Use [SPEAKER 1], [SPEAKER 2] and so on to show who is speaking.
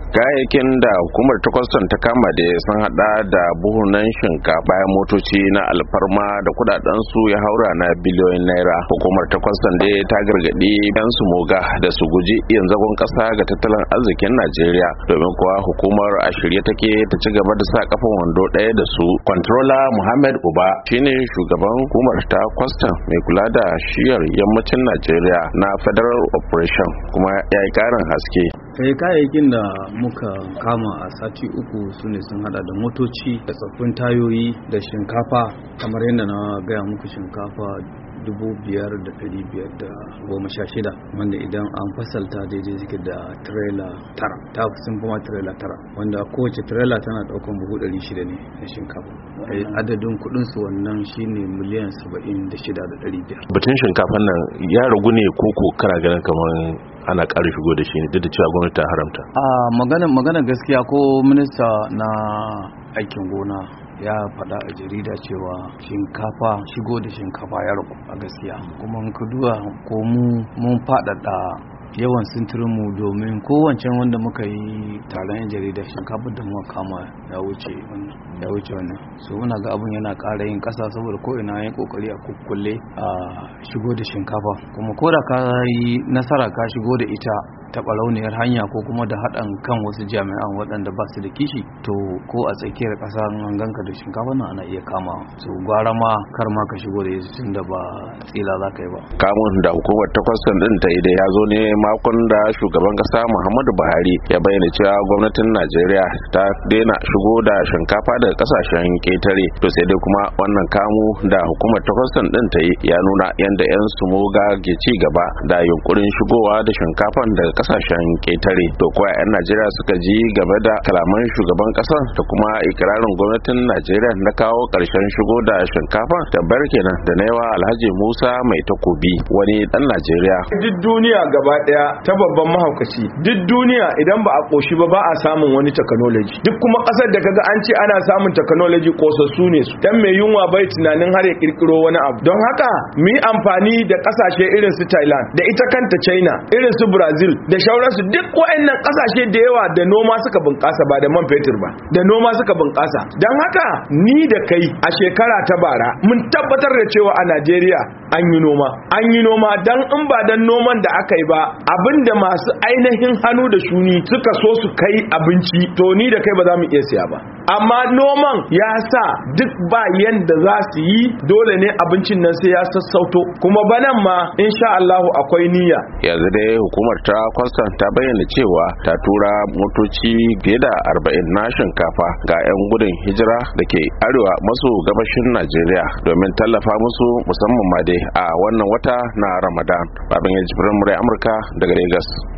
[SPEAKER 1] kayayyakin da hukumar ta kwastam ta kama da sun hada da buhunan shinkafa, motoci na alfarma da kudaden su ya haura na biliyoyin naira. Hukumar ta kwastam da ta gargadi yan su moga da su guji yin zagon kasa ga tattalin arzikin Najeriya, domin kuwa hukumar a shirye take ta ci gaba da sa kafan wando daya da su. Controller Muhammad Uba shine shugaban hukumar ta kwastam mai kula da shiyar yammacin Najeriya na Federal Operation, kuma ya yi karin haske.
[SPEAKER 2] Kayayyakin da muka kama a sati uku sune sun hada da motoci da tsaffin tayoyi da shinkafa, kamar yadda na gaya muku shinkafa 5,516, wanda idan an fasalta daidai suke da trailer tara, ta sun kuma trailer tara, wanda kowace trailer tana daukan buhu 600 ne na shinkafa. Adadin kudin su wannan shine miliyan 76,500.
[SPEAKER 1] Batun shinkafan nan ya ragu ne koko kana ganin kamar ana ƙara shigo da shi ne duk da cewa gwamnati ta haramta?
[SPEAKER 2] Magana gaskiya, ko minista na aikin gona ya faɗa a jarida cewa shigo da shinkafa ya ragu a gaskiya, kuma ka duba ko mun faɗaɗa yawan sintirinmu, domin kowancen wanda muka yi taron yan jarida shinkafar da muka kama ya wuce wannan, so muna ga abun yana ƙara yin ƙasa, saboda ko ina yin kokari a kukkulle a shigo da shinkafa, kuma ko da ka yi nasara ka shigo da ita ta barauniyar hanya ko kuma da haɗin kan wasu jami'an waɗanda ba su da kishi, to ko a tsakiyar ƙasa an ganka da shinkafa nan ana iya kama, so gwara ma kar ma ka shigo da ita tunda ba tsila za ka yi ba.
[SPEAKER 1] Kamun da hukumar ta kwastam din ta yi da ya zo ne makon da shugaban ƙasa Muhammadu Buhari ya bayyana cewa gwamnatin Najeriya ta daina shigo da shinkafa daga ƙasashen ƙetare, to sai dai kuma wannan kamu da hukumar ta kwastam din ta yi ya nuna yadda 'yan sumoga ke ci gaba da yunkurin shigowa da shinkafan daga kasashen ketare. To kuwa 'yan Najeriya suka ji game da kalaman shugaban kasar da kuma ikirarin gwamnatin Najeriya na kawo karshen shigo da shinkafa, tabbar kenan da naiwa Alhaji Musa Mai Takobi, wani dan Najeriya.
[SPEAKER 3] Duk duniya gaba daya ta babban mahaukaci, duk duniya idan ba a koshi ba a samun wani technology. Duk kuma kasar da kaga an ce ana samun technology kosassu ne su, dan mai yunwa bai tunanin har ya kirkiro wani abu. Don haka mu yi amfani da kasashe irin su Thailand da ita kanta China, irin su Brazil da shauransu, duk wayannan kasashe da yawa da noma suka bunƙasa, ba da man fetur ba, da noma suka bunƙasa. Don haka ni da kai a shekara ta bara mun tabbatar da cewa a Najeriya an yi noma dan in ba dan noman da aka yi ba, abinda masu ainihin hannu da shuni suka so su kai abinci, to ni da kai ba za mu iya siya ba. Amma noman ya sa duk ba yanda za su yi, dole ne abincin nan sai ya sassauto, kuma banan ma insha Allah akwai niyya.
[SPEAKER 1] Yanzu dai hukumar ta kwastam ta bayyana cewa ta tura motoci fiye da 40 na shinkafa ga 'yan gudun hijira da ke arewa maso gabashin Najeriya domin tallafa musu, musamman ma dai a wannan wata na Ramadan. Babin Yajibirin Murai Amurka daga Lagos.